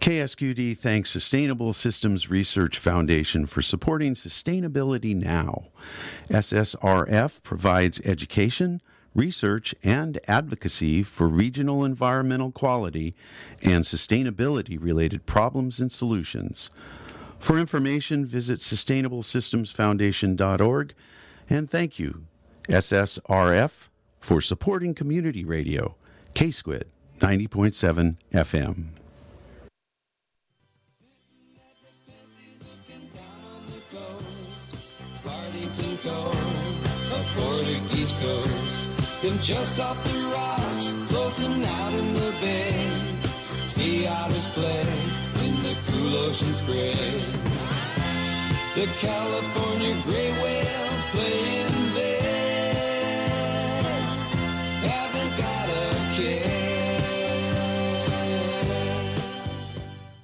KSQD thanks Sustainable Systems Research Foundation for supporting Sustainability Now. SSRF provides education, research, and advocacy for regional environmental quality and sustainability-related problems and solutions. For information, visit sustainablesystemsfoundation.org, and thank you, SSRF, for supporting community radio, KSQD 90.7 FM. A Portuguese coast, and just off the rocks, floating out in the bay, sea otters play in the cool ocean spray. The California gray whales playing there, haven't got a care.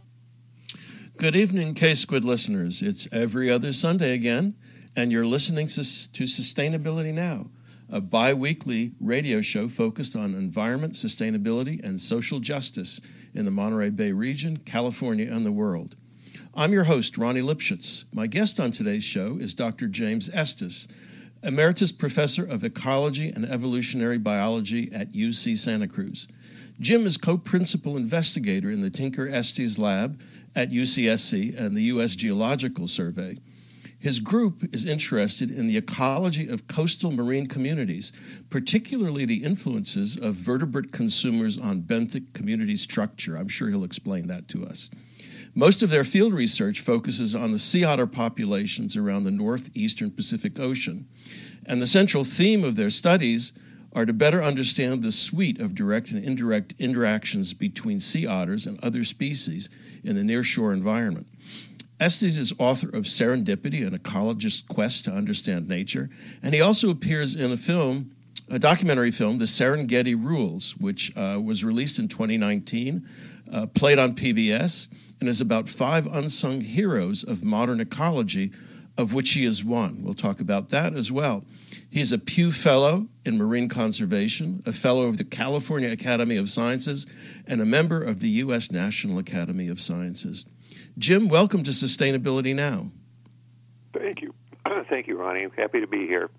Good evening, KSQD listeners. It's every other Sunday again, and you're listening to Sustainability Now, a bi-weekly radio show focused on environment, sustainability, and social justice in the Monterey Bay region, California, and the world. I'm your host, Ronnie Lipschitz. My guest on today's show is Dr. James Estes, Emeritus Professor of Ecology and Evolutionary Biology at UC Santa Cruz. Jim is co-principal investigator in the Tinker Estes Lab at UCSC and the U.S. Geological Survey. His group is interested in the ecology of coastal marine communities, particularly the influences of vertebrate consumers on benthic community structure. I'm sure he'll explain that to us. Most of their field research focuses on the sea otter populations around the northeastern Pacific Ocean, and the central theme of their studies are to better understand the suite of direct and indirect interactions between sea otters and other species in the nearshore environment. Estes is author of Serendipity, an ecologist's quest to understand nature, and he also appears in a documentary film, The Serengeti Rules, which was released in 2019, played on PBS, and is about 5 unsung heroes of modern ecology, of which he is one. We'll talk about that as well. He is a Pew Fellow in Marine Conservation, a Fellow of the California Academy of Sciences, and a member of the U.S. National Academy of Sciences. Jim, welcome to Sustainability Now. Thank you. Thank you, Ronnie. I'm happy to be here.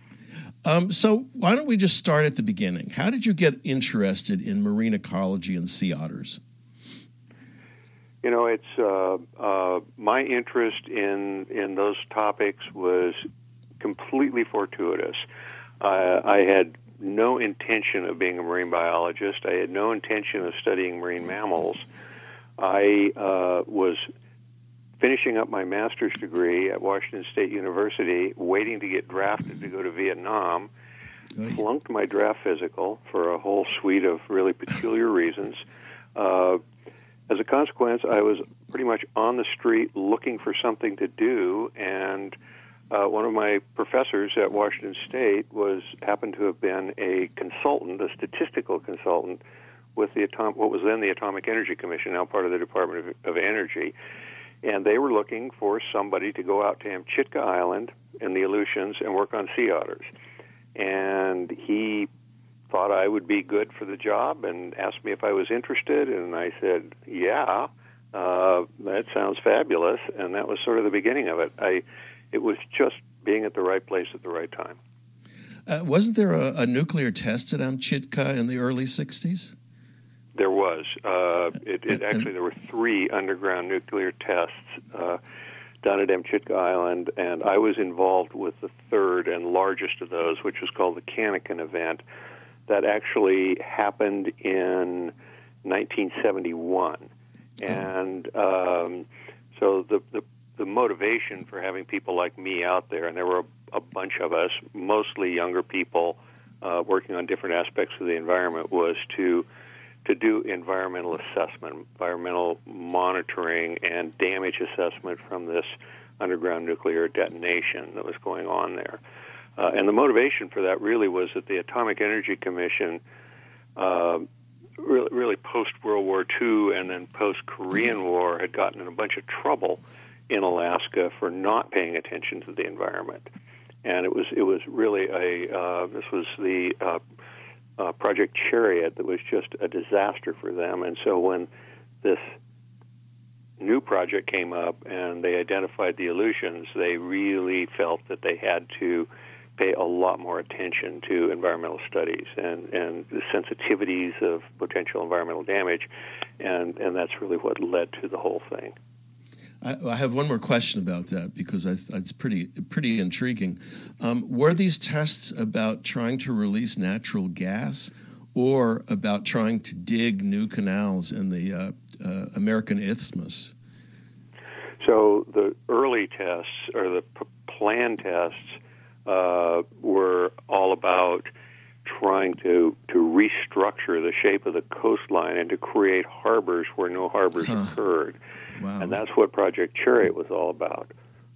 So why don't we just start at the beginning? How did you get interested in marine ecology and sea otters? You know, it's my interest in those topics was completely fortuitous. I had no intention of being a marine biologist. I had no intention of studying marine mammals. I was finishing up my master's degree at Washington State University, waiting to get drafted to go to Vietnam, flunked my draft physical for a whole suite of really peculiar reasons. As a consequence, I was pretty much on the street looking for something to do, and one of my professors at Washington State happened to have been a consultant, a statistical consultant, with what was then the Atomic Energy Commission, now part of the Department of Energy. And they were looking for somebody to go out to Amchitka Island in the Aleutians and work on sea otters. And he thought I would be good for the job and asked me if I was interested. And I said, yeah, that sounds fabulous. And that was sort of the beginning of it. It was just being at the right place at the right time. Wasn't there a nuclear test at Amchitka in the early 60s? There was. Actually, there were 3 underground nuclear tests done at Amchitka Island, and I was involved with the third and largest of those, which was called the Cannikin event. That actually happened in 1971. And so the motivation for having people like me out there, and there were a bunch of us, mostly younger people, working on different aspects of the environment, was to do environmental assessment, environmental monitoring, and damage assessment from this underground nuclear detonation that was going on there. And the motivation for that really was that the Atomic Energy Commission, really post-World War II and then post-Korean War, had gotten in a bunch of trouble in Alaska for not paying attention to the environment. And it was really this was the Project Chariot that was just a disaster for them. And so when this new project came up and they identified the Aleutians, they really felt that they had to pay a lot more attention to environmental studies and the sensitivities of potential environmental damage, and that's really what led to the whole thing. I have one more question about that because it's pretty intriguing. Were these tests about trying to release natural gas or about trying to dig new canals in the American Isthmus? So the early tests, or the planned tests, were all about trying to restructure the shape of the coastline and to create harbors where no harbors occurred. Wow. And that's what Project Chariot was all about.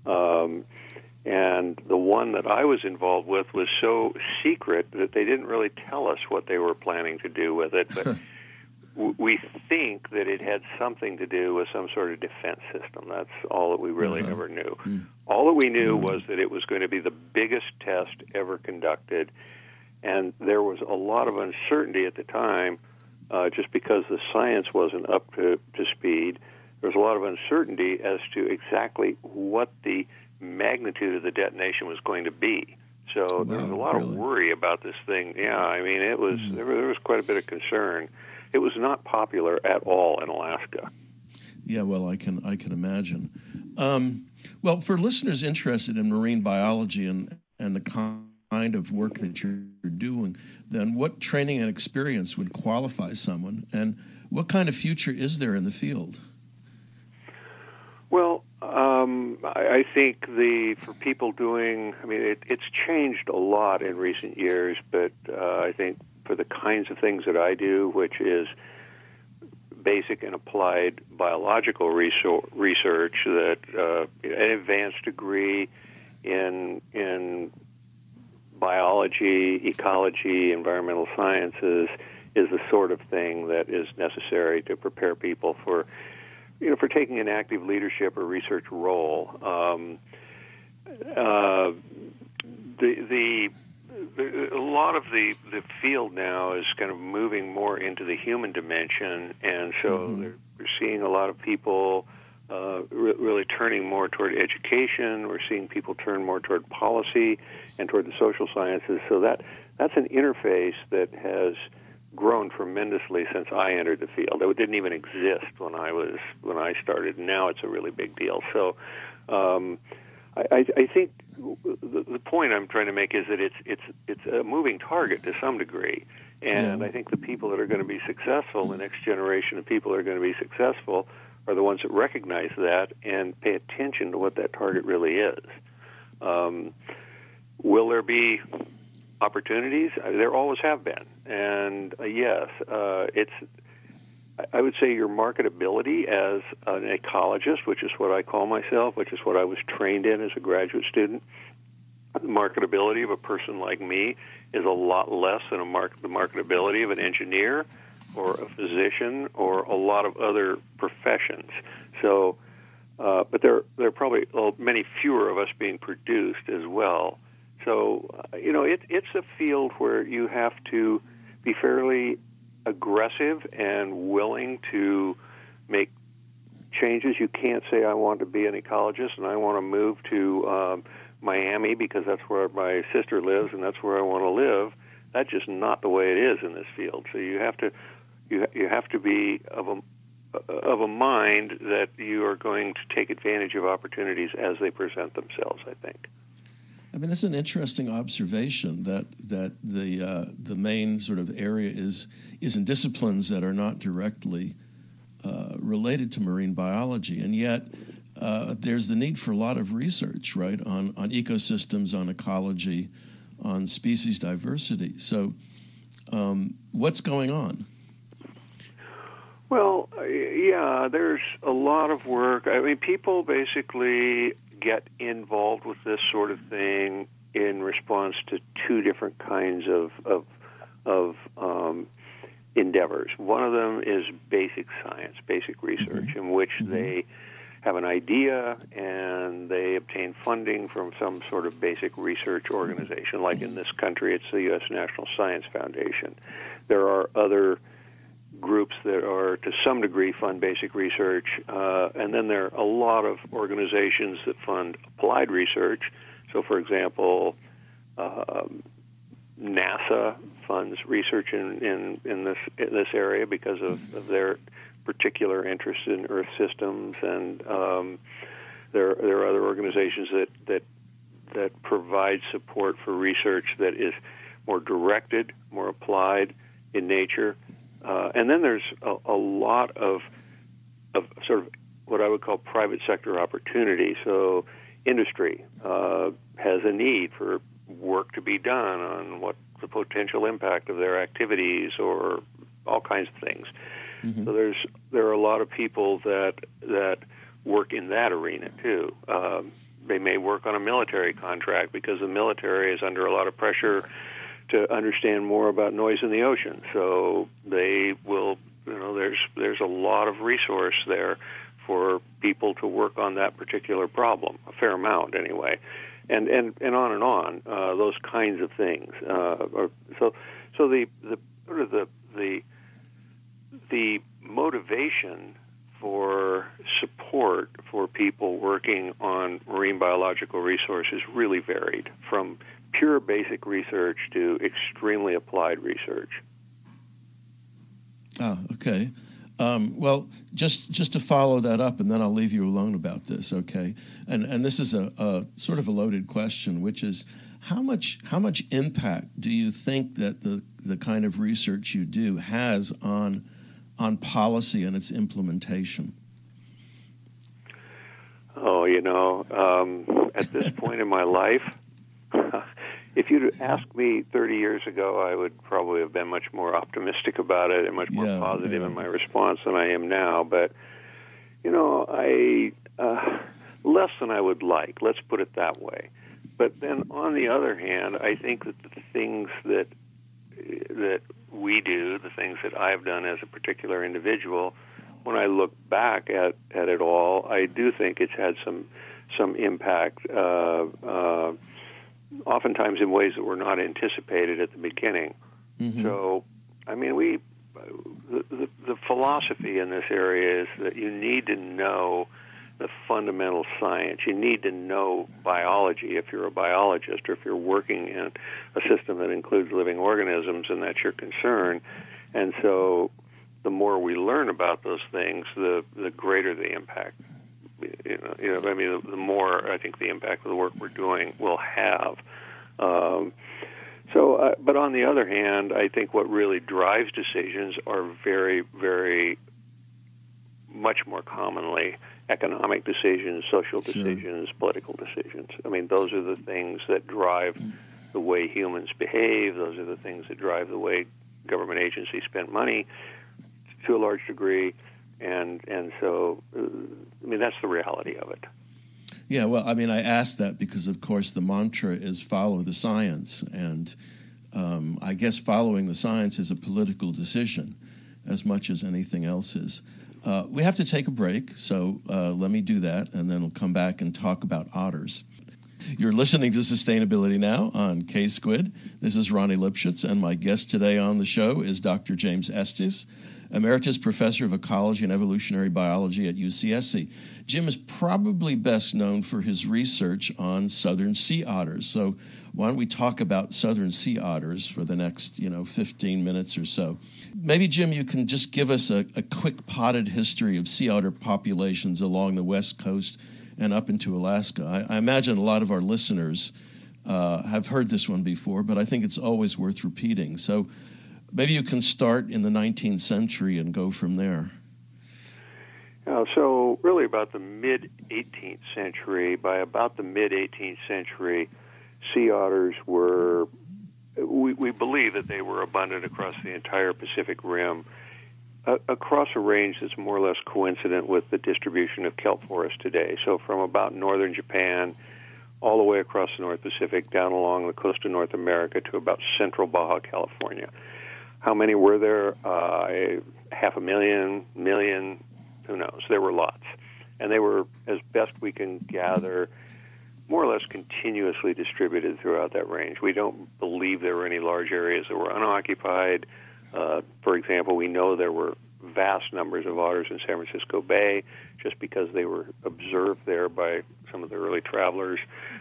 And the one that I was involved with was so secret that they didn't really tell us what they were planning to do with it, but we think that it had something to do with some sort of defense system. That's all that we really never knew. All that we knew was that it was going to be the biggest test ever conducted, and there was a lot of uncertainty at the time just because the science wasn't up to speed. There was a lot of uncertainty as to exactly what the magnitude of the detonation was going to be. So there was a lot of worry about this thing. Yeah, I mean, it was there was quite a bit of concern. It was not popular at all in Alaska. Yeah, well, I can imagine. Well, for listeners interested in marine biology and the kind of work that you're doing, then what training and experience would qualify someone, and what kind of future is there in the field? Well, I think for people doing, I mean, it's changed a lot in recent years, but I think for the kinds of things that I do, which is basic and applied biological research, that an advanced degree in biology, ecology, environmental sciences is the sort of thing that is necessary to prepare people for taking an active leadership or research role. A lot of the field now is kind of moving more into the human dimension, and so we're seeing a lot of people really turning more toward education. We're seeing people turn more toward policy and toward the social sciences. So that's an interface that has grown tremendously since I entered the field. It didn't even exist when I started, and now it's a really big deal. So I think the point I'm trying to make is that it's a moving target to some degree, and I think the people that are going to be successful, the next generation of people that are going to be successful, are the ones that recognize that and pay attention to what that target really is. Will there be opportunities? There always have been, and yes, I would say your marketability as an ecologist, which is what I call myself, which is what I was trained in as a graduate student. The marketability of a person like me is a lot less than the marketability of an engineer or a physician or a lot of other professions. So, but there are probably many fewer of us being produced as well. So, it's a field where you have to be fairly aggressive and willing to make changes. You can't say, I want to be an ecologist and I want to move to Miami because that's where my sister lives and that's where I want to live. That's just not the way it is in this field. So you have to be of a mind that you are going to take advantage of opportunities as they present themselves, I think. I mean, that's an interesting observation that the main sort of area is in disciplines that are not directly related to marine biology, and yet there's the need for a lot of research, right, on ecosystems, on ecology, on species diversity. So, what's going on? Well, yeah, there's a lot of work. I mean, people basically get involved with this sort of thing in response to two different kinds of endeavors. One of them is basic science, basic research, in which they have an idea and they obtain funding from some sort of basic research organization. Like in this country, it's the U.S. National Science Foundation. There are other groups that are to some degree fund basic research, and then there are a lot of organizations that fund applied research. So, for example, NASA funds research in this area because of their particular interest in Earth systems, and there are other organizations that provide support for research that is more directed, more applied in nature. And then there's a lot of sort of what I would call private sector opportunity. So industry has a need for work to be done on what the potential impact of their activities or all kinds of things. Mm-hmm. So there are a lot of people that work in that arena too. They may work on a military contract because the military is under a lot of pressure to understand more about noise in the ocean. So they will, there's a lot of resource there for people to work on that particular problem, a fair amount anyway, and on, those kinds of things. So the sort of the motivation for support for people working on marine biological resources really varied, from pure basic research to extremely applied research. Oh, okay. Well, just to follow that up, and then I'll leave you alone about this, okay? And this is a sort of a loaded question, which is how much impact do you think that the kind of research you do has on policy and its implementation? Oh, at this point in my life, if you'd asked me 30 years ago, I would probably have been much more optimistic about it and much more positive in my response than I am now. But, I less than I would like, let's put it that way. But then on the other hand, I think that the things that we do, the things that I've done as a particular individual, when I look back at it all, I do think it's had some impact, oftentimes in ways that were not anticipated at the beginning. Mm-hmm. So, the philosophy in this area is that you need to know the fundamental science. You need to know biology if you're a biologist, or if you're working in a system that includes living organisms and that's your concern. And so the more we learn about those things, the greater the impact. The more I think the impact of the work we're doing will have. But on the other hand, I think what really drives decisions are very, very much more commonly economic decisions, social decisions, political decisions. Those are the things that drive the way humans behave. Those are the things that drive the way government agencies spend money to a large degree. And so, that's the reality of it. Yeah, well, I asked that because, of course, the mantra is follow the science. And I guess following the science is a political decision as much as anything else is. We have to take a break, so let me do that, and then we'll come back and talk about otters. You're listening to Sustainability Now on K-Squid. This is Ronnie Lipschitz, and my guest today on the show is Dr. James Estes, Emeritus Professor of Ecology and Evolutionary Biology at UCSC. Jim is probably best known for his research on southern sea otters. So why don't we talk about southern sea otters for the next, 15 minutes or so. Maybe, Jim, you can just give us a quick potted history of sea otter populations along the West Coast and up into Alaska. I imagine a lot of our listeners have heard this one before, but I think it's always worth repeating. So maybe you can start in the 19th century and go from there. So really about the mid-18th century, by about the mid-18th century, sea otters were, we believe that they were abundant across the entire Pacific Rim, across a range that's more or less coincident with the distribution of kelp forest today. So from about northern Japan all the way across the North Pacific, down along the coast of North America to about central Baja California. How many were there? 500,000, million, who knows? There were lots. And they were, as best we can gather, more or less continuously distributed throughout that range. We don't believe there were any large areas that were unoccupied. For example, we know there were vast numbers of otters in San Francisco Bay just because they were observed there by some of the early travelers.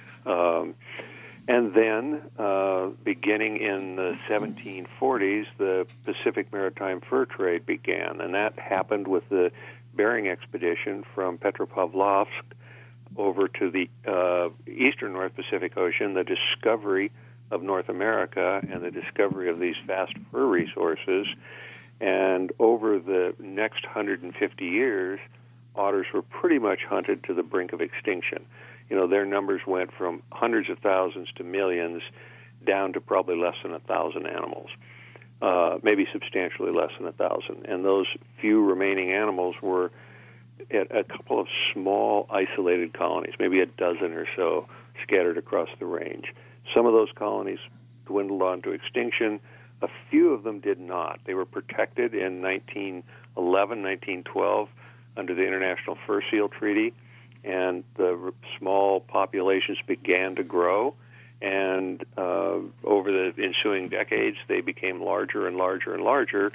And then, beginning in the 1740s, the Pacific Maritime Fur Trade began, and that happened with the Bering expedition from Petropavlovsk over to the eastern North Pacific Ocean, the discovery of North America and the discovery of these vast fur resources. And over the next 150 years, otters were pretty much hunted to the brink of extinction. You know, their numbers went from hundreds of thousands to millions down to probably less than 1,000 animals, maybe substantially less than 1,000. And those few remaining animals were at a couple of small isolated colonies, maybe a dozen or so scattered across the range. Some of those colonies dwindled on to extinction. A few of them did not. They were protected in 1911, 1912 under the International Fur Seal Treaty, and the small populations began to grow, and over the ensuing decades, they became larger and larger and larger.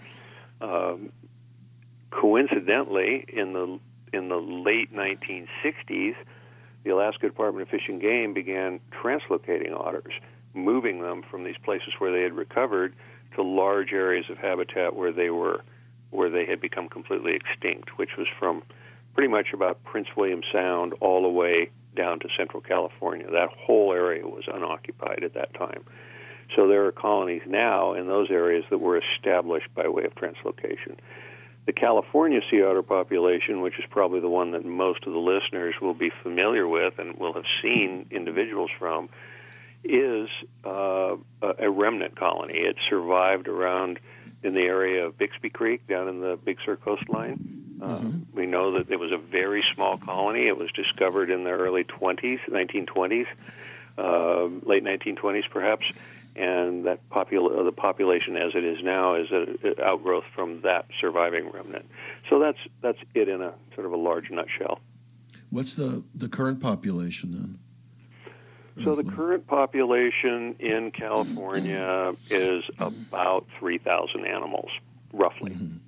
Coincidentally, in the late 1960s, the Alaska Department of Fish and Game began translocating otters, moving them from these places where they had recovered to large areas of habitat where they had become completely extinct, which was from pretty much about Prince William Sound all the way down to Central California. That whole area was unoccupied at that time. So there are colonies now in those areas that were established by way of translocation. The California sea otter population, which is probably the one that most of the listeners will be familiar with and will have seen individuals from, is a remnant colony. It survived around in the area of Bixby Creek down in the Big Sur coastline. We know that it was a very small colony. It was discovered in the early 1920s, late 1920s perhaps, and that the population as it is now is an outgrowth from that surviving remnant. So that's it in a sort of a large nutshell. What's the current population then? So the current population in California is about 3,000 animals, roughly.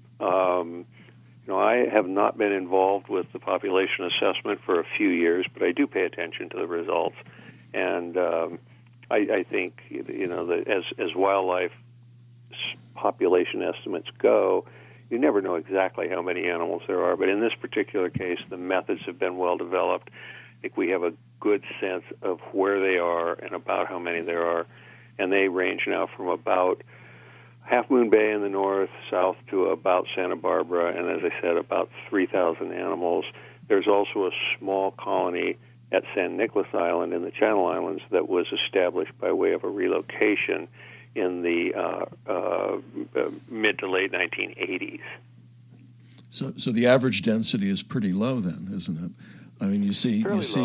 I have not been involved with the population assessment for a few years, but I do pay attention to the results. And I think, that as wildlife population estimates go, you never know exactly how many animals there are. But in this particular case, the methods have been well developed. I think we have a good sense of where they are and about how many there are. And they range now from about Half Moon Bay in the north, south to about Santa Barbara, and as I said, about 3,000 animals. There's also a small colony at San Nicolas Island in the Channel Islands that was established by way of a relocation in the mid to late 1980s. So the average density is pretty low then, isn't it? I mean, you see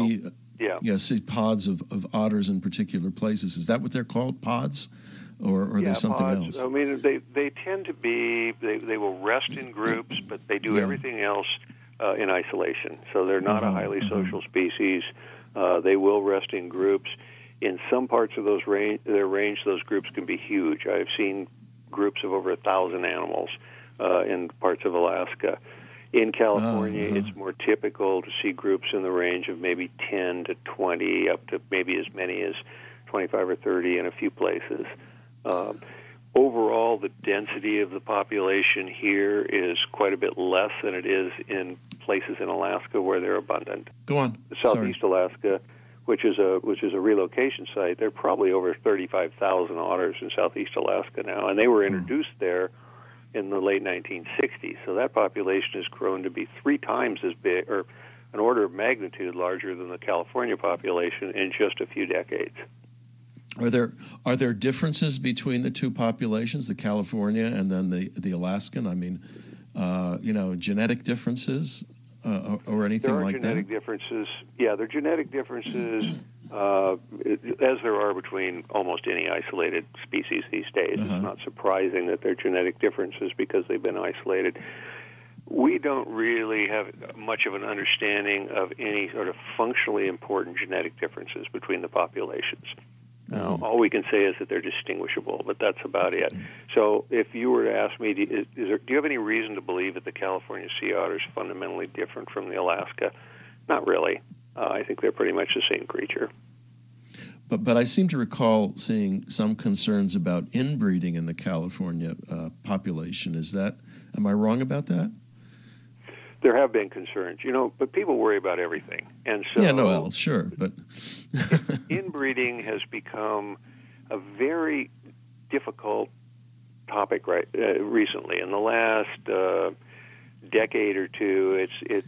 pods of otters in particular places. Is that what they're called, pods? Or are they something pods. else? I mean, they tend to be, they will rest in groups, but they do everything else in isolation. So they're not a highly social species. They will rest in groups. In some parts of their range, those groups can be huge. I've seen groups of over 1,000 animals in parts of Alaska. In California, it's more typical to see groups in the range of maybe 10 to 20, up to maybe as many as 25 or 30 in a few places. Overall, the density of the population here is quite a bit less than it is in places in Alaska where they're abundant. Go on. Southeast Alaska, which is a relocation site, there are probably over 35,000 otters in Southeast Alaska now, and they were introduced there in the late 1960s. So that population has grown to be 3 times as big, or an order of magnitude larger than the California population in just a few decades. Are there differences between the two populations, the California and then the Alaskan? I mean, genetic differences or anything like that? There are genetic differences. Yeah, there are genetic differences as there are between almost any isolated species these days. It's not surprising that there are genetic differences because they've been isolated. We don't really have much of an understanding of any sort of functionally important genetic differences between the populations. All we can say is that they're distinguishable, but that's about it. So if you were to ask me, do you have any reason to believe that the California sea otter is fundamentally different from the Alaska? Not really. I think they're pretty much the same creature. But I seem to recall seeing some concerns about inbreeding in the California population. Am I wrong about that? There have been concerns, but people worry about everything. And so sure, but inbreeding has become a very difficult topic recently. In the last decade or two,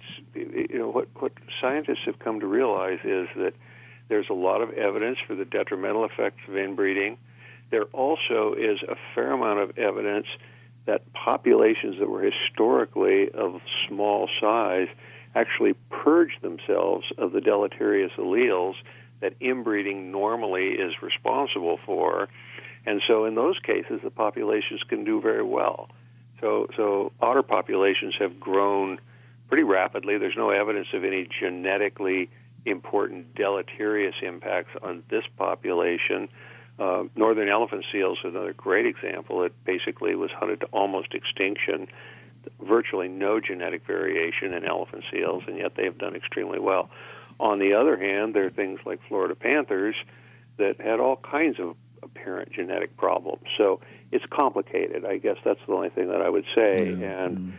what scientists have come to realize is that there's a lot of evidence for the detrimental effects of inbreeding. There also is a fair amount of evidence that populations that were historically of small size actually purge themselves of the deleterious alleles that inbreeding normally is responsible for. And so in those cases, the populations can do very well. So otter populations have grown pretty rapidly. There's no evidence of any genetically important deleterious impacts on this population. Northern elephant seals is another great example. It basically was hunted to almost extinction. Virtually no genetic variation in elephant seals, and yet they've done extremely well. On the other hand, there are things like Florida panthers that had all kinds of apparent genetic problems. So it's complicated. I guess that's the only thing that I would say. Yeah. And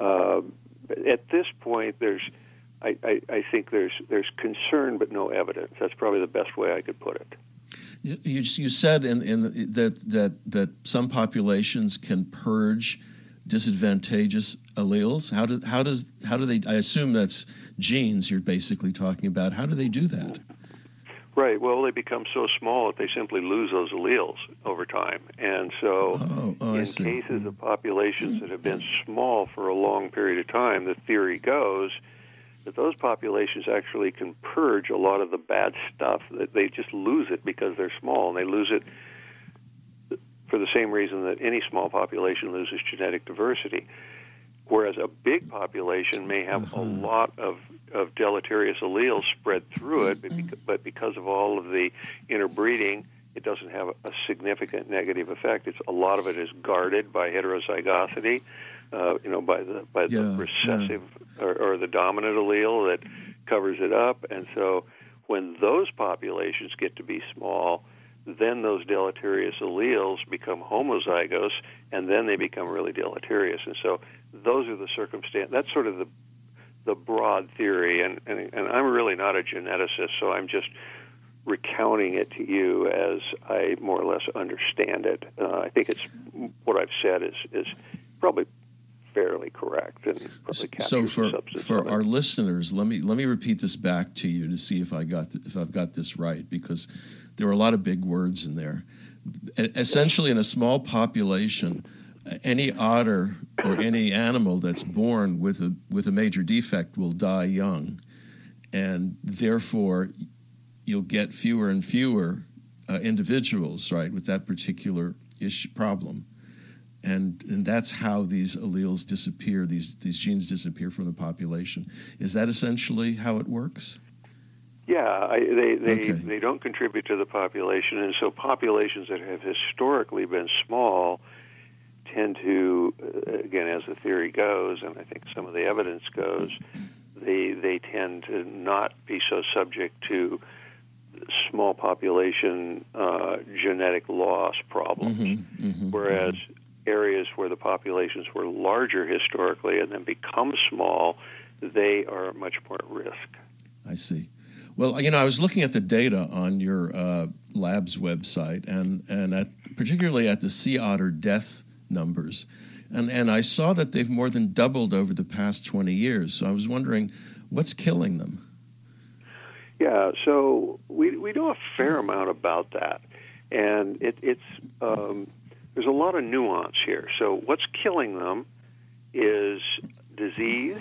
at this point, I think there's concern but no evidence. That's probably the best way I could put it. You said that some populations can purge disadvantageous alleles. How do they? I assume that's genes you're basically talking about. How do they do that? Right. Well, they become so small that they simply lose those alleles over time. And so in cases of populations that have been small for a long period of time, the theory goes that those populations actually can purge a lot of the bad stuff, that they just lose it because they're small, and they lose it for the same reason that any small population loses genetic diversity. Whereas a big population may have a lot of deleterious alleles spread through it, but because of all of the interbreeding, it doesn't have a significant negative effect. A lot of it is guarded by heterozygosity, by the recessive or the dominant allele that covers it up. And so when those populations get to be small, then those deleterious alleles become homozygous, and then they become really deleterious. And so those are the circumstances. That's sort of the broad theory, and I'm really not a geneticist, so I'm just recounting it to you as I more or less understand it. I think it's what I've said is probably fairly correct and probably captures the substance. So for our listeners, let me repeat this back to you to see if I've got this right, because there were a lot of big words in there. Essentially, in a small population, any otter or any animal that's born with a major defect will die young, and therefore you'll get fewer and fewer individuals, right, with that particular problem. And that's how these alleles disappear, these genes disappear from the population. Is that essentially how it works? Yeah, they don't contribute to the population, and so populations that have historically been small tend to, again, as the theory goes, and I think some of the evidence goes, they tend to not be so subject to small population genetic loss problems, whereas areas where the populations were larger historically and then become small, they are much more at risk. I see. Well, I was looking at the data on your lab's website, and particularly at the sea otter death numbers, and I saw that they've more than doubled over the past 20 years. So I was wondering, what's killing them? Yeah, so we know a fair amount about that, and it's there's a lot of nuance here. So what's killing them is disease.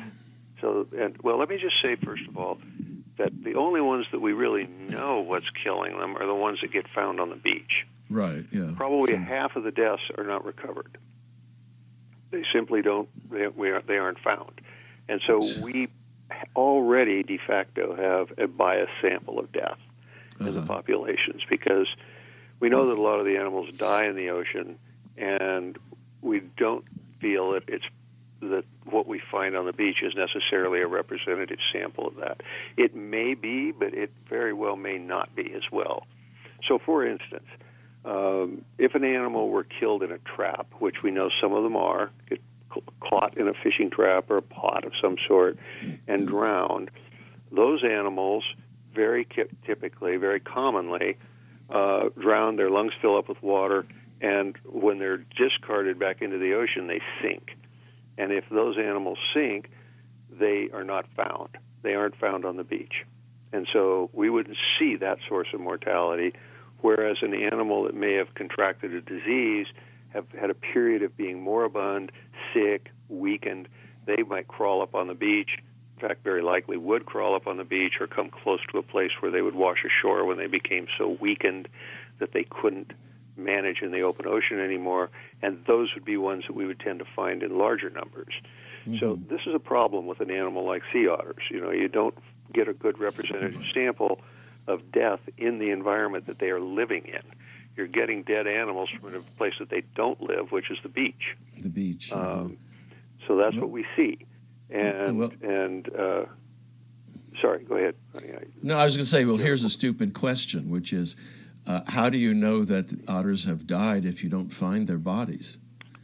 Let me just say, first of all, that the only ones that we really know what's killing them are the ones that get found on the beach. Right, yeah. Probably half of the deaths are not recovered. They simply they aren't found. And so we already de facto have a biased sample of death in the populations, because we know that a lot of the animals die in the ocean, and we don't feel that that what we find on the beach is necessarily a representative sample of that. It may be, but it very well may not be as well. So, for instance, if an animal were killed in a trap, which we know some of them are, get caught in a fishing trap or a pot of some sort and drowned, those animals very typically, very commonly, drown, their lungs fill up with water, and when they're discarded back into the ocean, they sink. And if those animals sink, they are not found. They aren't found on the beach. And so we wouldn't see that source of mortality, whereas an animal that may have contracted a disease, have had a period of being moribund, sick, weakened, they might crawl up on the beach. In fact, very likely would crawl up on the beach or come close to a place where they would wash ashore when they became so weakened that they couldn't manage in the open ocean anymore, and those would be ones that we would tend to find in larger numbers. Mm-hmm. So this is a problem with an animal like sea otters. You don't get a good representative sample of death in the environment that they are living in. You're getting dead animals from a place that they don't live, which is the beach. The beach. So that's what we see. And sorry, go ahead. No, I was going to say, well, here's a stupid question, which is, how do you know that otters have died if you don't find their bodies?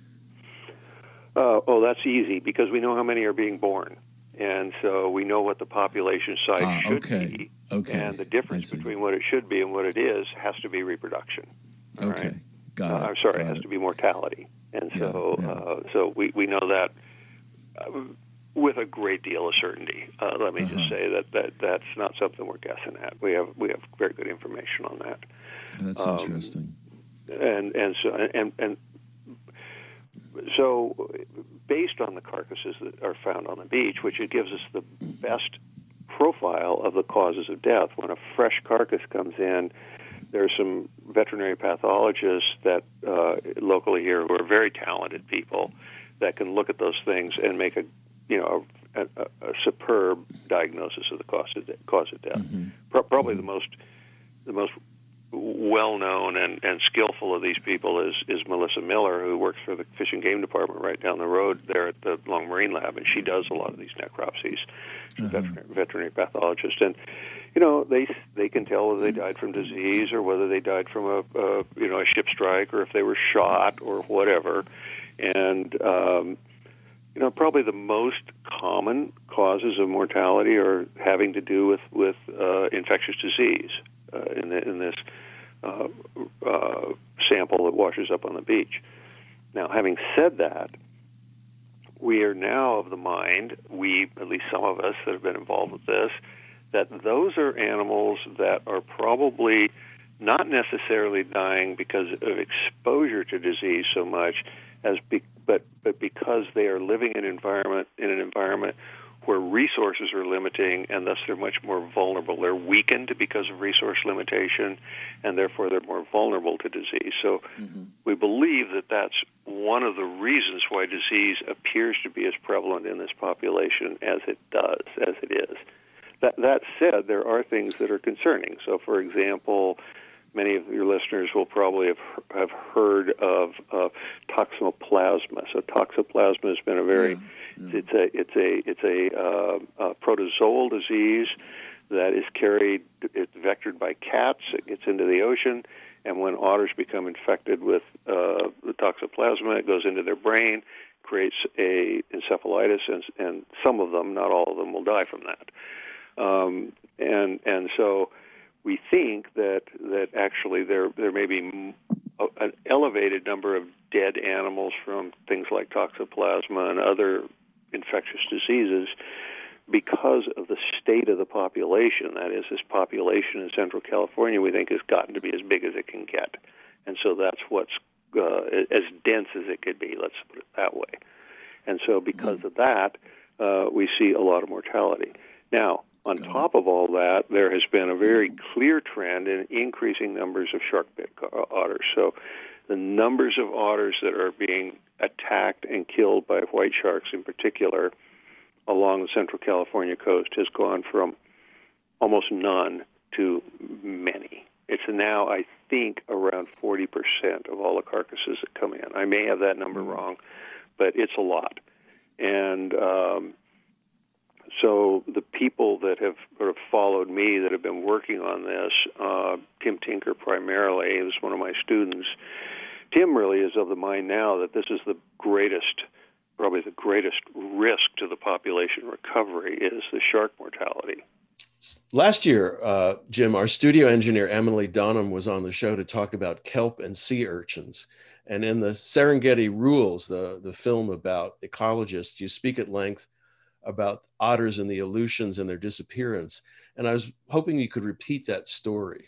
That's easy, because we know how many are being born. And so we know what the population size should be. Okay. And the difference between what it should be and what it is has to be reproduction. Okay. Right? Got it. I'm sorry, it has to be mortality. And so so we know that with a great deal of certainty. Let me just say that's not something we're guessing at. We have very good information on that. That's interesting. And so based on the carcasses that are found on the beach, which it gives us the best profile of the causes of death. When a fresh carcass comes in, there are some veterinary pathologists that locally here who are very talented people that can look at those things and make a superb diagnosis of the cause of death. Mm-hmm. Probably the most well-known and skillful of these people is Melissa Miller, who works for the Fish and Game Department right down the road there at the Long Marine Lab, and she does a lot of these necropsies. She's a veterinary pathologist, and they can tell whether they died from disease or whether they died from a ship strike or if they were shot or whatever, and probably the most common causes of mortality are having to do with infectious disease. In this sample that washes up on the beach. Now, having said that, we are now of the mind, at least some of us that have been involved with this, that those are animals that are probably not necessarily dying because of exposure to disease so much but because they are living in an environment where resources are limiting, and thus they're much more vulnerable. They're weakened because of resource limitation, and therefore they're more vulnerable to disease. So we believe that that's one of the reasons why disease appears to be as prevalent in this population as it is. That said, there are things that are concerning. So, for example, many of your listeners will probably have heard of toxoplasma. So toxoplasma has been a very it's a protozoal disease that is it's vectored by cats. It gets into the ocean, and when otters become infected with the toxoplasma, it goes into their brain, creates a encephalitis, and some of them, not all of them, will die from that. And so we think that actually there may be an elevated number of dead animals from things like toxoplasma and other infectious diseases because of the state of the population. That is, this population in Central California we think has gotten to be as big as it can get. And so that's what's as dense as it could be, let's put it that way. And so because of that, we see a lot of mortality. Now, on top of all that, there has been a very clear trend in increasing numbers of shark-bit otters. So the numbers of otters that are being attacked and killed by white sharks in particular along the Central California coast has gone from almost none to many. It's now, I think around 40% of all the carcasses that come in. I may have that number wrong, but it's a lot. And so the people that have sort of followed me that have been working on this, Tim Tinker primarily, he was one of my students. Tim really is of the mind now that this is probably the greatest risk to the population recovery is the shark mortality. Last year, Jim, our studio engineer, Emily Donham, was on the show to talk about kelp and sea urchins. And in the Serengeti Rules, the film about ecologists, you speak at length about otters and the Aleutians and their disappearance. And I was hoping you could repeat that story.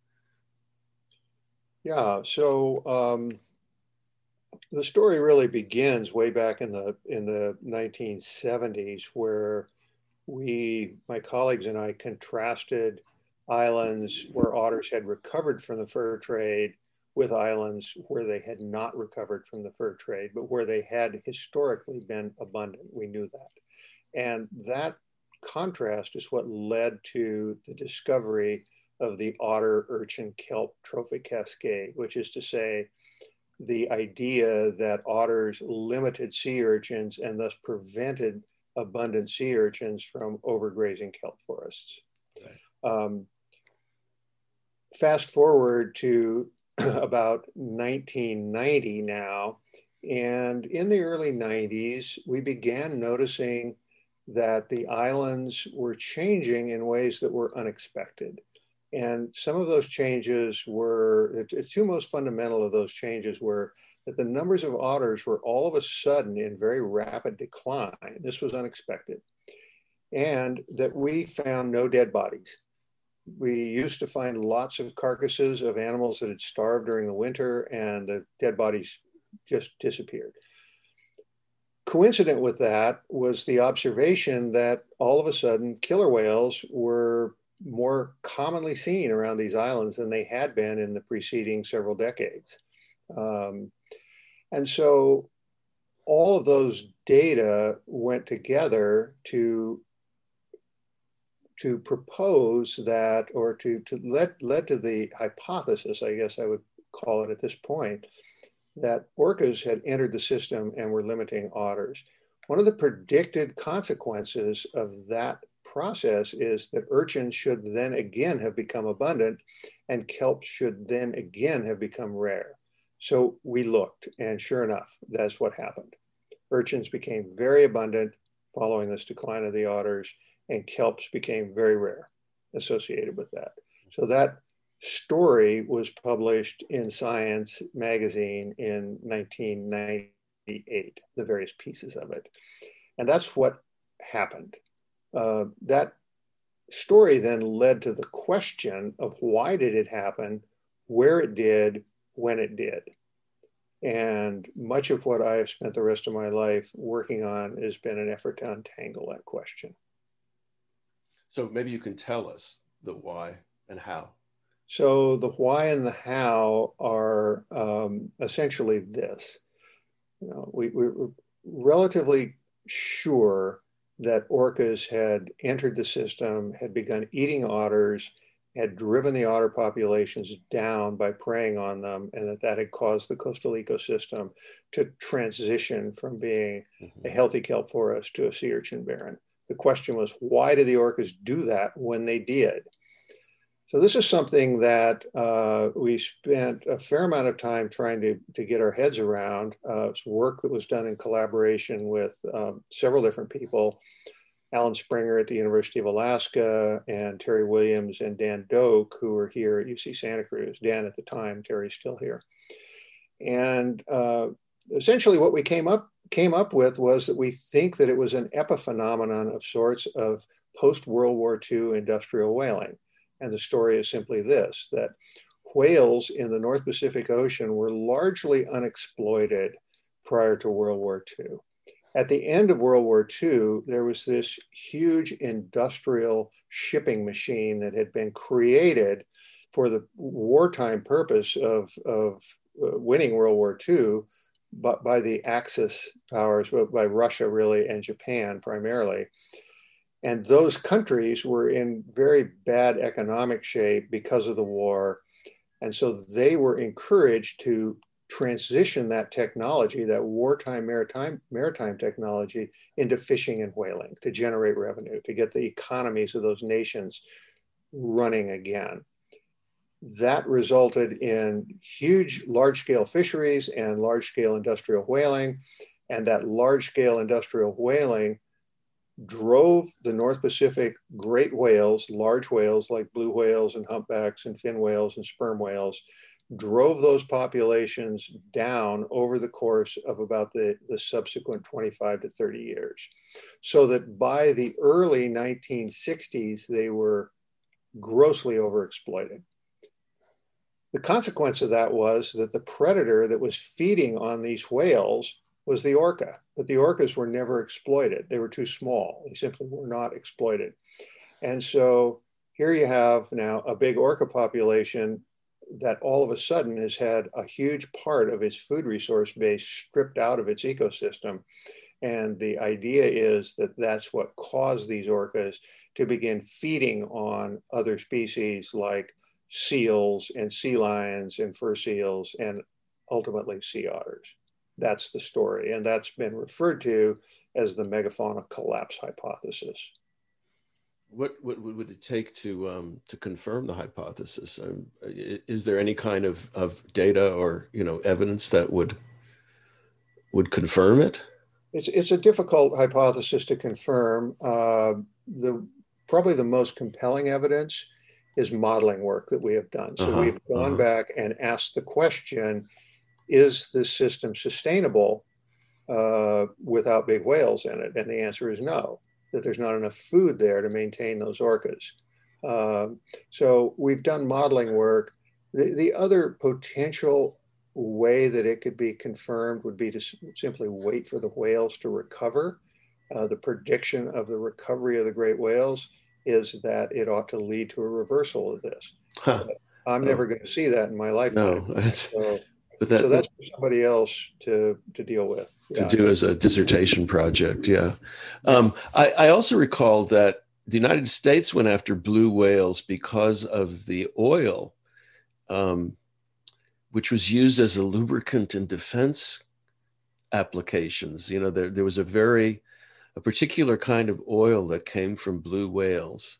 Yeah, so the story really begins way back in the 1970s, where my colleagues and I contrasted islands where otters had recovered from the fur trade with islands where they had not recovered from the fur trade, but where they had historically been abundant. We knew that. And that contrast is what led to the discovery of the otter urchin kelp trophic cascade, which is to say, the idea that otters limited sea urchins and thus prevented abundant sea urchins from overgrazing kelp forests. Okay. Fast forward to about 1990 now, and in the early 90s, we began noticing that the islands were changing in ways that were unexpected. And some of those changes were, the two most fundamental of those changes were that the numbers of otters were all of a sudden in very rapid decline. This was unexpected. And that we found no dead bodies. We used to find lots of carcasses of animals that had starved during the winter, and the dead bodies just disappeared. Coincident with that was the observation that all of a sudden killer whales were more commonly seen around these islands than they had been in the preceding several decades. And so all of those data went together to propose that, or led to the hypothesis, I guess I would call it at this point, that orcas had entered the system and were limiting otters. One of the predicted consequences of that process is that urchins should then again have become abundant and kelp should then again have become rare. So we looked, and sure enough, that's what happened. Urchins became very abundant following this decline of the otters, and kelps became very rare associated with that. So that story was published in Science magazine in 1998, the various pieces of it. And that's what happened. That story then led to the question of why did it happen, where it did, when it did. And much of what I have spent the rest of my life working on has been an effort to untangle that question. So maybe you can tell us the why and how. So the why and the how are essentially this. We're relatively sure that orcas had entered the system, had begun eating otters, had driven the otter populations down by preying on them, and that had caused the coastal ecosystem to transition from being a healthy kelp forest to a sea urchin barren. The question was, why did the orcas do that when they did? So this is something that we spent a fair amount of time trying to get our heads around. It's work that was done in collaboration with several different people, Alan Springer at the University of Alaska, and Terry Williams and Dan Doak, who were here at UC Santa Cruz. Dan at the time, Terry's still here. And essentially what we came up with was that we think that it was an epiphenomenon of sorts of post-World War II industrial whaling. And the story is simply this, that whales in the North Pacific Ocean were largely unexploited prior to World War II. At the end of World War II, there was this huge industrial shipping machine that had been created for the wartime purpose of winning World War II, but by the Axis powers, by Russia really, and Japan primarily. And those countries were in very bad economic shape because of the war. And so they were encouraged to transition that technology, that wartime maritime technology, into fishing and whaling to generate revenue, to get the economies of those nations running again. That resulted in huge, large-scale fisheries and large-scale industrial whaling. And that large-scale industrial whaling drove the North Pacific great whales, large whales like blue whales and humpbacks and fin whales and sperm whales, drove those populations down over the course of about the subsequent 25 to 30 years. So that by the early 1960s, they were grossly overexploited. The consequence of that was that the predator that was feeding on these whales was the orca, but the orcas were never exploited. They were too small. They simply were not exploited. And so here you have now a big orca population that all of a sudden has had a huge part of its food resource base stripped out of its ecosystem. And the idea is that that's what caused these orcas to begin feeding on other species like seals and sea lions and fur seals and ultimately sea otters. That's the story. And that's been referred to as the megafauna collapse hypothesis. What would it take to confirm the hypothesis? Is there any kind of data or evidence that would confirm it? It's a difficult hypothesis to confirm. Probably the most compelling evidence is modeling work that we have done. So we've gone back and asked the question, is this system sustainable without big whales in it? And the answer is no, that there's not enough food there to maintain those orcas. So we've done modeling work. The other potential way that it could be confirmed would be to simply wait for the whales to recover. The prediction of the recovery of the great whales is that it ought to lead to a reversal of this. I'm never going to see that in my lifetime. No, so that's for somebody else to deal with. To do as a dissertation project, yeah. I also recall that the United States went after blue whales because of the oil, which was used as a lubricant in defense applications. There was a particular kind of oil that came from blue whales.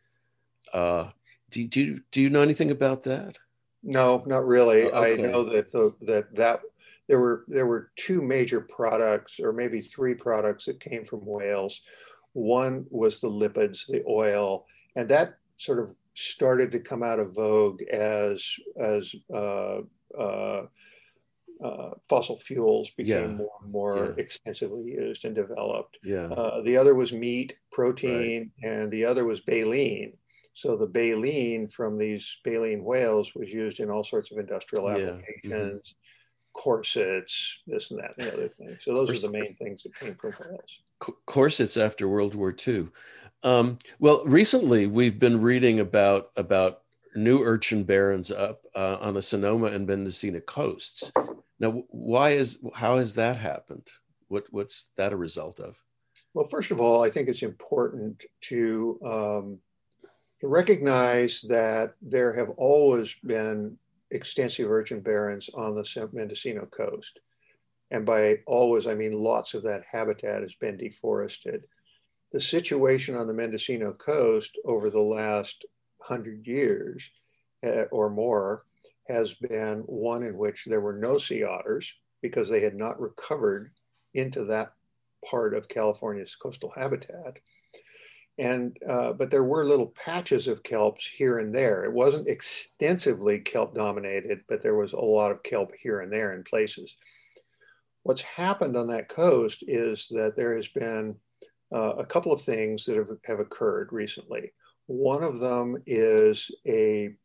Do you know anything about that? No, not really. Okay. I know that there were two major products, or maybe three products, that came from whales. One was the lipids, the oil, and that sort of started to come out of vogue as fossil fuels became more and more extensively used and developed. The other was meat, protein, and the other was baleen. So the baleen from these baleen whales was used in all sorts of industrial applications, corsets, this and that and the other thing. So those are the main things that came from whales. Corsets after World War II. Well, recently we've been reading about new urchin barrens up on the Sonoma and Mendocino coasts. Now, how has that happened? What's that a result of? Well, first of all, I think it's important to recognize that there have always been extensive urchin barrens on the Mendocino coast. And by always, I mean lots of that habitat has been deforested. The situation on the Mendocino coast over the last 100 years or more has been one in which there were no sea otters because they had not recovered into that part of California's coastal habitat. But there were little patches of kelps here and there. It wasn't extensively kelp dominated, but there was a lot of kelp here and there in places. What's happened on that coast is that there has been a couple of things that have occurred recently. One of them is an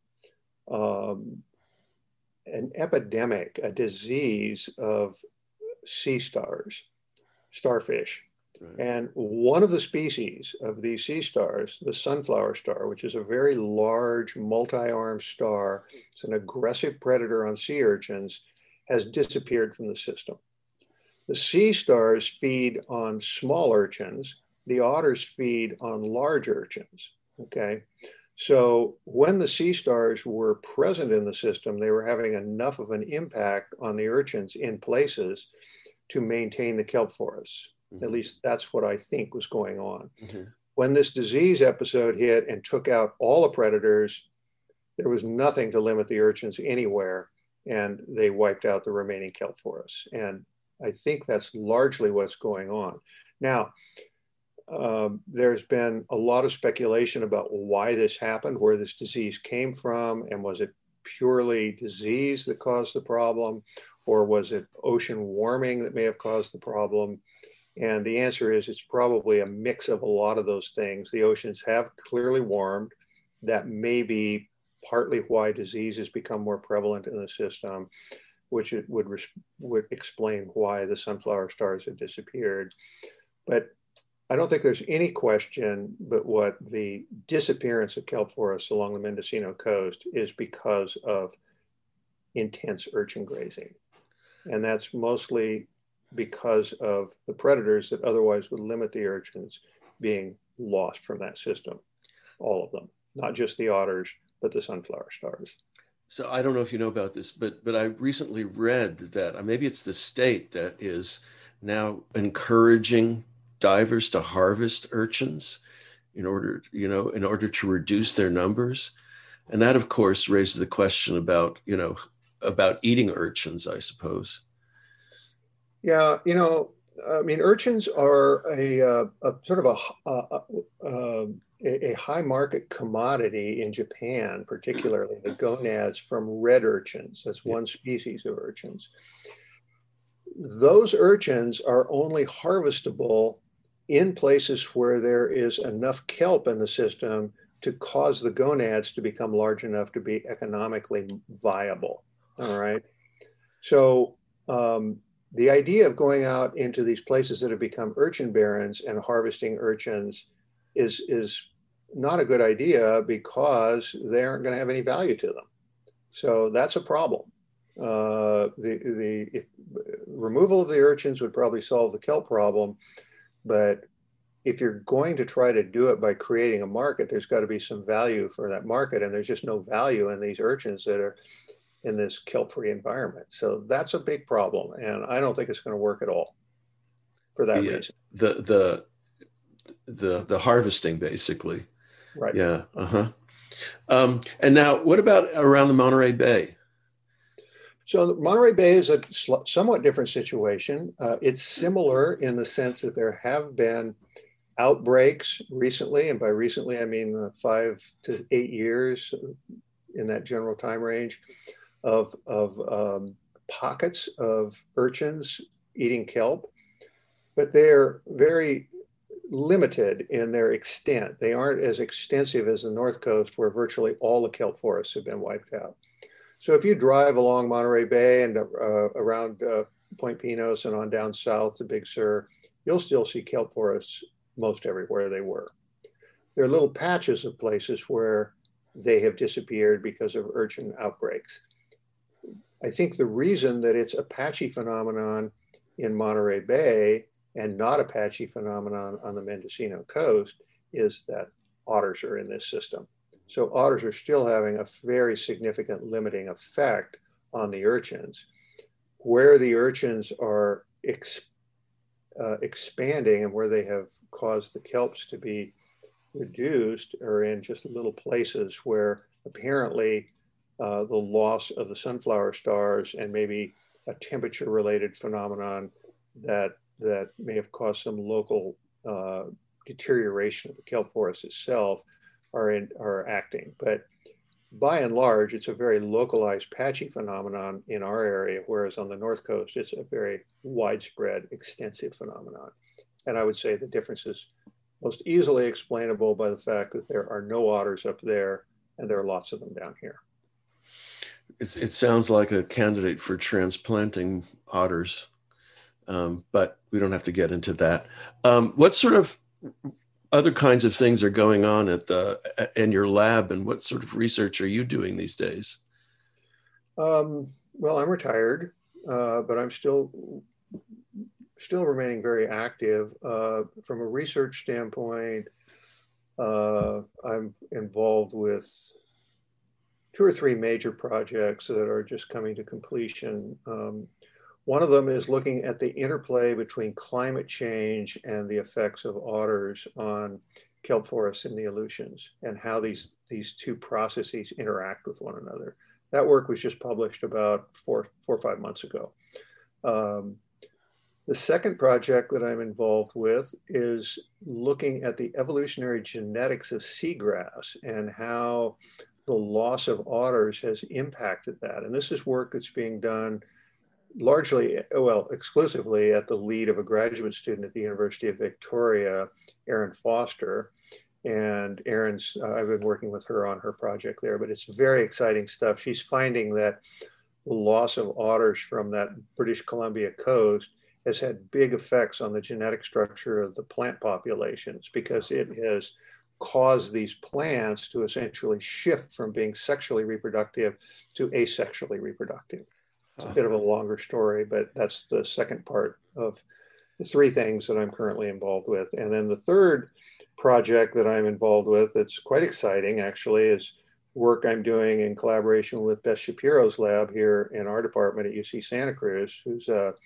epidemic, a disease of sea stars, starfish. Right. And one of the species of these sea stars, the sunflower star, which is a very large multi-armed star, it's an aggressive predator on sea urchins, has disappeared from the system. The sea stars feed on small urchins. The otters feed on large urchins, okay? So when the sea stars were present in the system, they were having enough of an impact on the urchins in places to maintain the kelp forests. Mm-hmm. At least that's what I think was going on. Mm-hmm. When this disease episode hit and took out all the predators, there was nothing to limit the urchins anywhere, and they wiped out the remaining kelp forests. And I think that's largely what's going on. Now, there's been a lot of speculation about why this happened, where this disease came from, and was it purely disease that caused the problem, or was it ocean warming that may have caused the problem? And the answer is it's probably a mix of a lot of those things. The oceans have clearly warmed. That may be partly why disease has become more prevalent in the system, which it would explain why the sunflower stars have disappeared. But I don't think there's any question but what the disappearance of kelp forests along the Mendocino coast is because of intense urchin grazing. And that's mostly because of the predators that otherwise would limit the urchins being lost from that system. All of them, not just the otters, but the sunflower stars. So I don't know if you know about this, but I recently read that maybe it's the state that is now encouraging divers to harvest urchins in order to reduce their numbers. And that, of course, raises the question about eating urchins, I suppose. Yeah, I mean, urchins are a sort of a high market commodity in Japan, particularly the gonads from red urchins. That's one species of urchins. Those urchins are only harvestable in places where there is enough kelp in the system to cause the gonads to become large enough to be economically viable. All right. So the idea of going out into these places that have become urchin barrens and harvesting urchins is not a good idea because they aren't going to have any value to them. So that's a problem. The removal of the urchins would probably solve the kelp problem, but if you're going to try to do it by creating a market, there's got to be some value for that market, and there's just no value in these urchins that are in this kelp-free environment. So that's a big problem, and I don't think it's going to work at all for that reason. The harvesting, basically. Right. Yeah. And now, what about around the Monterey Bay? So Monterey Bay is a somewhat different situation. It's similar in the sense that there have been outbreaks recently, and by recently I mean 5 to 8 years, in that general time range, of pockets of urchins eating kelp, but they're very limited in their extent. They aren't as extensive as the North Coast, where virtually all the kelp forests have been wiped out. So if you drive along Monterey Bay and around Point Pinos and on down south to Big Sur, you'll still see kelp forests most everywhere they were. There are little patches of places where they have disappeared because of urchin outbreaks. I think the reason that it's a patchy phenomenon in Monterey Bay and not a patchy phenomenon on the Mendocino coast is that otters are in this system. So otters are still having a very significant limiting effect on the urchins. Where the urchins are expanding and where they have caused the kelps to be reduced are in just little places where apparently the loss of the sunflower stars and maybe a temperature-related phenomenon that may have caused some local deterioration of the kelp forest itself are acting. But by and large, it's a very localized, patchy phenomenon in our area, whereas on the North Coast, it's a very widespread, extensive phenomenon. And I would say the difference is most easily explainable by the fact that there are no otters up there, and there are lots of them down here. It sounds like a candidate for transplanting otters, but we don't have to get into that. What sort of other kinds of things are going on in your lab, and what sort of research are you doing these days? Well, I'm retired, but I'm still remaining very active. From a research standpoint, I'm involved with 2 or 3 major projects that are just coming to completion. One of them is looking at the interplay between climate change and the effects of otters on kelp forests in the Aleutians, and how these two processes interact with one another. That work was just published about four or 5 months ago. The second project that I'm involved with is looking at the evolutionary genetics of seagrass and how the loss of otters has impacted that. And this is work that's being done largely, well, exclusively at the lead of a graduate student at the University of Victoria, Erin Foster. And Erin's, I've been working with her on her project there, but it's very exciting stuff. She's finding that the loss of otters from that British Columbia coast has had big effects on the genetic structure of the plant populations, because it has caused these plants to essentially shift from being sexually reproductive to asexually reproductive. It's a bit of a longer story, but that's the second part of the 3 things that I'm currently involved with. And then the third project that I'm involved with, that's quite exciting actually, is work I'm doing in collaboration with Beth Shapiro's lab here in our department at UC Santa Cruz, who's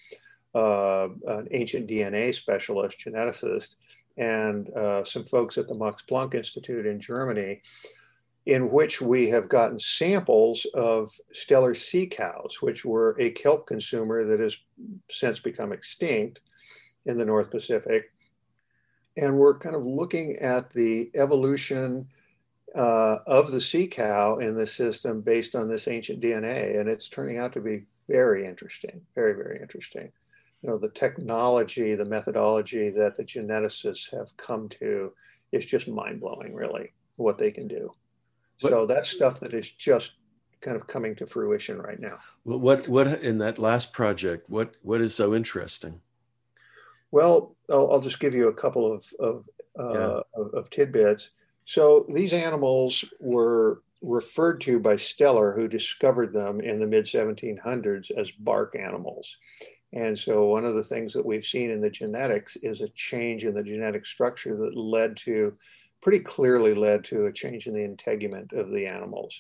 an ancient DNA specialist, geneticist, and some folks at the Max Planck Institute in Germany, in which we have gotten samples of Steller sea cows, which were a kelp consumer that has since become extinct in the North Pacific. And we're kind of looking at the evolution of the sea cow in the system based on this ancient DNA. And it's turning out to be very interesting, very, very interesting. You know, the technology, the methodology that the geneticists have come to is just mind-blowing, really, what they can do. So that's stuff that is just kind of coming to fruition right now. Well, what in that last project, what is so interesting? Well, I'll just give you a couple of tidbits. So these animals were referred to by Steller, who discovered them in the mid-1700s, as bark animals. And so one of the things that we've seen in the genetics is a change in the genetic structure that pretty clearly led to a change in the integument of the animals.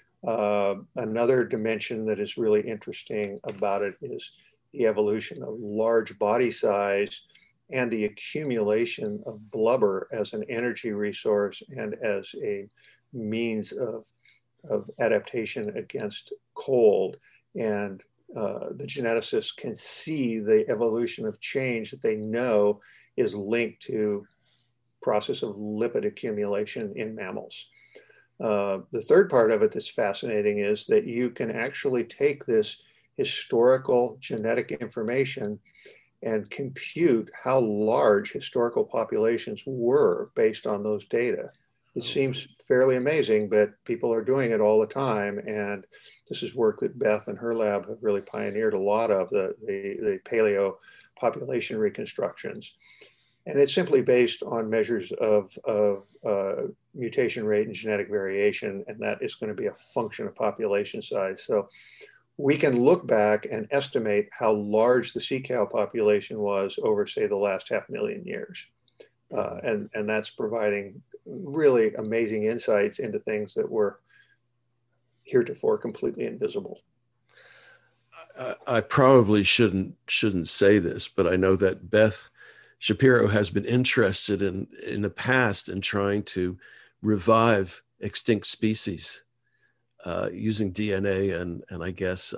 Another dimension that is really interesting about it is the evolution of large body size and the accumulation of blubber as an energy resource and as a means of adaptation against cold. And the geneticists can see the evolution of change that they know is linked to process of lipid accumulation in mammals. The third part of it that's fascinating is that you can actually take this historical genetic information and compute how large historical populations were based on those data. It seems fairly amazing, but people are doing it all the time. And this is work that Beth and her lab have really pioneered a lot of, the paleo population reconstructions. And it's simply based on measures of mutation rate and genetic variation, and that is going to be a function of population size. So we can look back and estimate how large the sea cow population was over, say, the last 500,000 years. And that's providing really amazing insights into things that were heretofore completely invisible. I probably shouldn't say this, but I know that Beth Shapiro has been interested in the past in trying to revive extinct species using DNA and I guess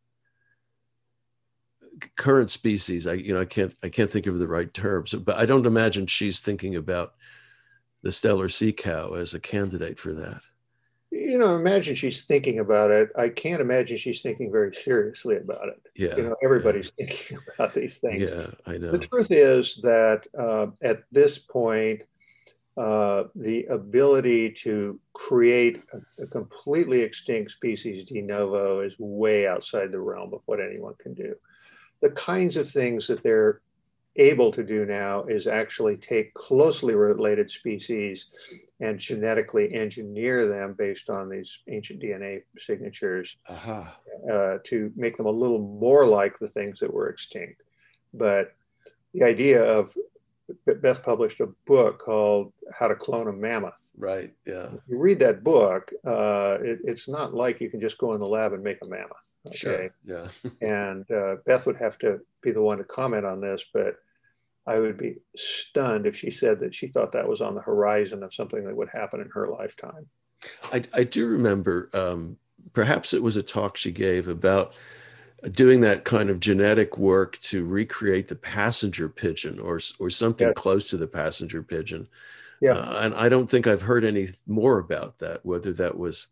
current species. I can't think of the right terms, but I don't imagine she's thinking about the Steller sea cow as a candidate for that. You know, imagine she's thinking about it. I can't imagine she's thinking very seriously about it. Yeah. You know, everybody's thinking about these things. Yeah, I know. The truth is that at this point, the ability to create a completely extinct species de novo is way outside the realm of what anyone can do. The kinds of things that they're able to do now is actually take closely related species and genetically engineer them based on these ancient DNA signatures to make them a little more like the things that were extinct. But the idea of Beth published a book called How to Clone a Mammoth. Right. Yeah. If you read that book, it's not like you can just go in the lab and make a mammoth. Okay. Sure. Yeah. And Beth would have to be the one to comment on this, but I would be stunned if she said that she thought that was on the horizon of something that would happen in her lifetime. I do remember, perhaps it was a talk she gave about doing that kind of genetic work to recreate the passenger pigeon or something Yes. close to the passenger pigeon. Yeah. And I don't think I've heard any more about that, whether that was,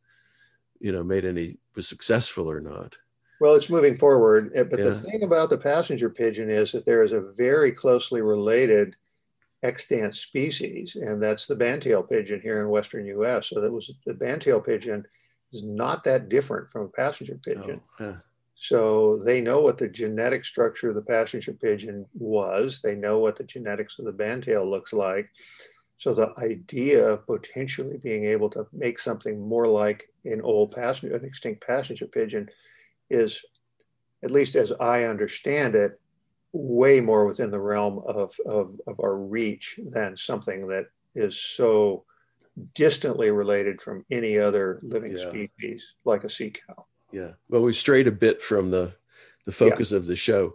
was successful or not. Well, it's moving forward. But Yeah. the thing about the passenger pigeon is that there is a very closely related extant species, and that's the bandtail pigeon here in Western US. So the bandtail pigeon is not that different from a passenger pigeon. Oh, yeah. So they know what the genetic structure of the passenger pigeon was. They know what the genetics of the bandtail looks like. So the idea of potentially being able to make something more like an extinct passenger pigeon is, at least as I understand it, way more within the realm of our reach than something that is so distantly related from any other living species, like a sea cow. Yeah. Well, we strayed a bit from the focus of the show.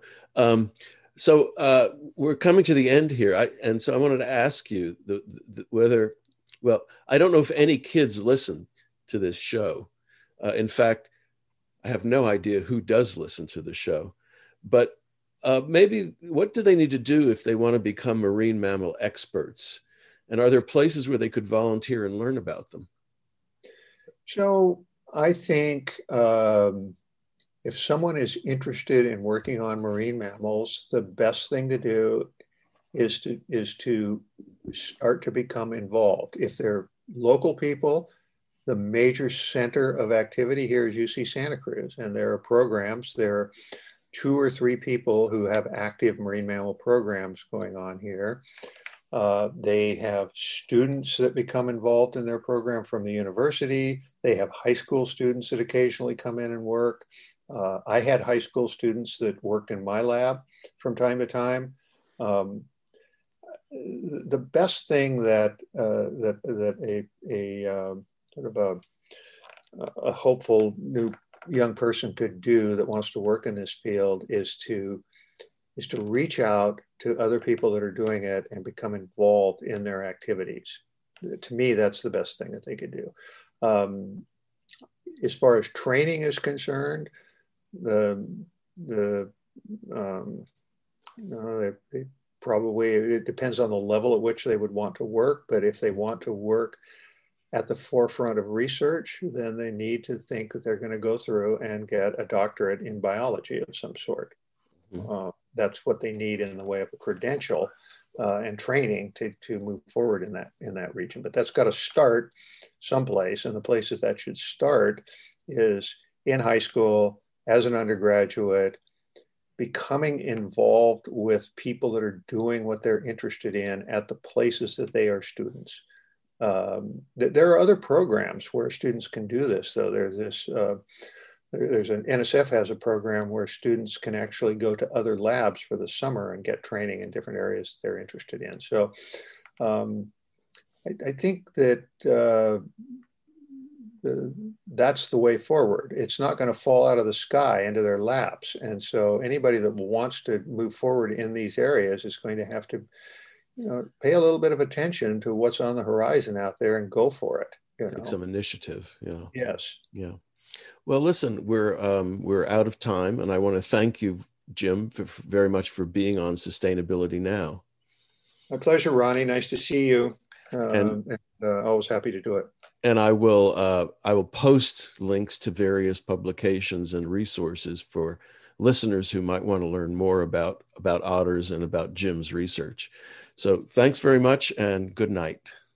So we're coming to the end here. And so I wanted to ask you whether, well, I don't know if any kids listen to this show. In fact, I have no idea who does listen to the show, but maybe what do they need to do if they want to become marine mammal experts? And are there places where they could volunteer and learn about them? So I think if someone is interested in working on marine mammals, the best thing to do is to start to become involved. If they're local people, the major center of activity here is UC Santa Cruz, and there are programs. There are 2 or 3 people who have active marine mammal programs going on here. They have students that become involved in their program from the university. They have high school students that occasionally come in and work. I had high school students that worked in my lab from time to time. The best thing that a hopeful new young person could do that wants to work in this field is to reach out to other people that are doing it and become involved in their activities. To me, that's the best thing that they could do. As far as training is concerned, it depends on the level at which they would want to work, but if they want to work at the forefront of research, then they need to think that they're going to go through and get a doctorate in biology of some sort. Mm-hmm. That's what they need in the way of a credential and training to move forward in that region. But that's got to start someplace, and the places that should start is in high school, as an undergraduate, becoming involved with people that are doing what they're interested in at the places that they are students. There are other programs where students can do this, though. There's an NSF has a program where students can actually go to other labs for the summer and get training in different areas they're interested in. So I think that that's the way forward. It's not going to fall out of the sky into their laps. And so anybody that wants to move forward in these areas is going to have to pay a little bit of attention to what's on the horizon out there and go for it. Take some initiative. Yeah. Yes. Yeah. Well, listen, we're out of time, and I want to thank you, Jim, very much for being on Sustainability Now. My pleasure, Ronnie. Nice to see you. And always happy to do it. And I will post links to various publications and resources for listeners who might want to learn more about otters and about Jim's research. So thanks very much, and good night.